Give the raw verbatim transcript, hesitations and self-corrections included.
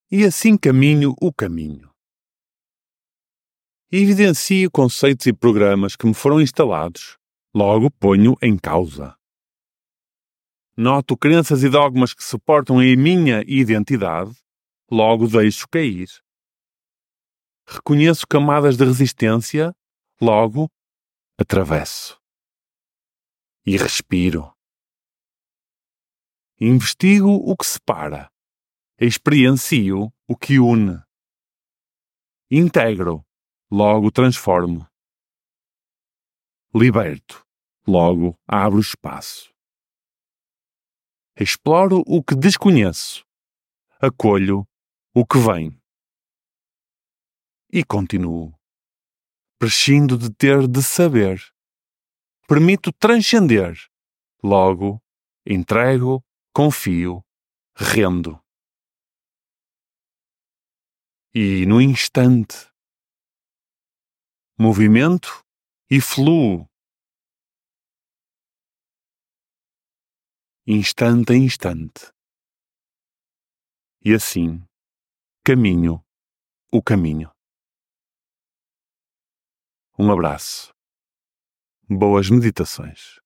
e assim caminho o caminho. Evidencio conceitos e programas que me foram instalados, logo ponho em causa. Noto crenças e dogmas que suportam a minha identidade, logo deixo cair. Reconheço camadas de resistência, logo atravesso. E respiro. Investigo o que separa. Experiencio o que une. Integro, logo transformo. Liberto, logo abro espaço. Exploro o que desconheço. Acolho o que vem. E continuo. Prescindo de ter de saber. Permito transcender. Logo, entrego, confio, rendo. E no instante, movimento e fluo. Instante a instante. E assim, caminho o caminho. Um abraço. Boas meditações.